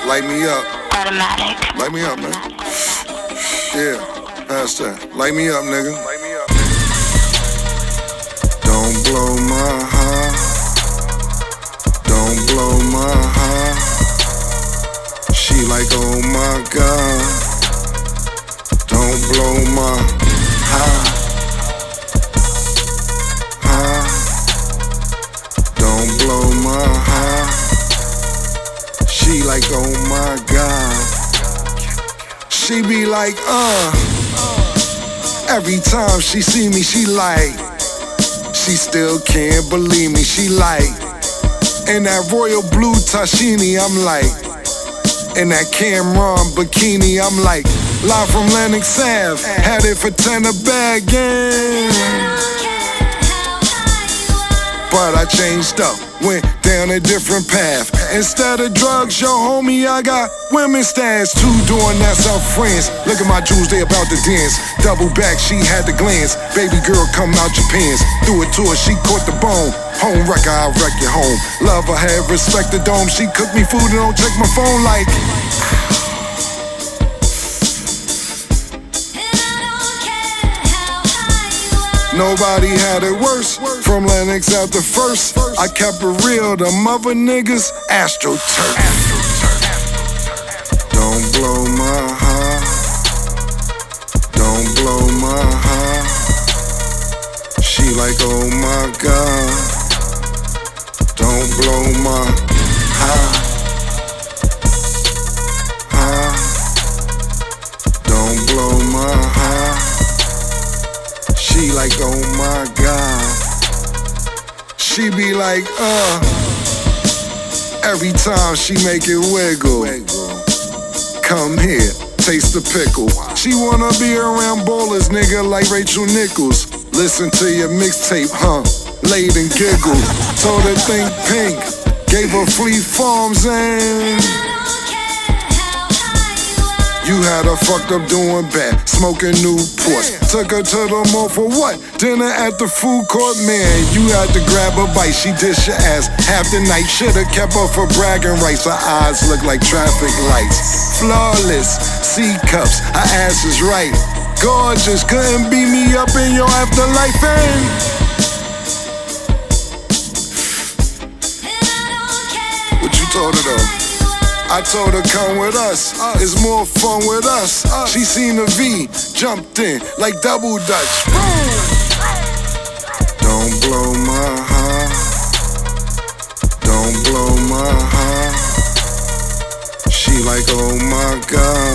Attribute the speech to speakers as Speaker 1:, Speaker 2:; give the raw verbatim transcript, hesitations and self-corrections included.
Speaker 1: Light me up.
Speaker 2: Automatic.
Speaker 1: Light me up, man. Yeah, pass that. Light me up, nigga. Light me up. Don't blow my heart. Don't blow my heart. She like, oh my God. Don't blow my heart. Heart. Don't blow my heart. She like, oh my God. She be like, uh. Every time she see me, she like. She still can't believe me, she like. In that royal blue Tashini, I'm like. In that Cameron bikini, I'm like. Live from Lenox Ave, had it for ten a bag, yeah. But I changed up, went down a different path. Instead of drugs, yo homie, I got women stats. Two doing that South France. Look at my jewels, they about to dance. Double back, she had the glance. Baby girl, come out your pants. Threw it to her, she caught the bone. Home wrecker, I'll wreck your home. Love her, have respect the dome. She cook me food and don't check my phone like. Nobody had it worse. From Lenox out the first, I kept it real. The mother niggas, AstroTurf. Don't blow my heart. Don't blow my heart. She like, oh my God. Don't blow my heart. Heart. Don't blow my heart. She like, oh my God. She be like, uh. Every time she make it wiggle. Come here, taste the pickle. She wanna be around ballers, nigga, like Rachel Nichols. Listen to your mixtape, huh? Laid and giggle. Told her think pink. Gave her Fleet Farms and you had her fucked up doing bad, smoking Newports. Took her to the mall for what? Dinner at the food court, man. You had to grab a bite, she dish your ass half the night. Shoulda kept her for bragging rights. Her eyes look like traffic lights. Flawless, C cups, her ass is right. Gorgeous, couldn't beat me up in your afterlife, and what you told her though? I told her come with us, it's more fun with us. She seen the V, jumped in like double dutch. Don't blow my heart. Don't blow my heart. She like, oh my God.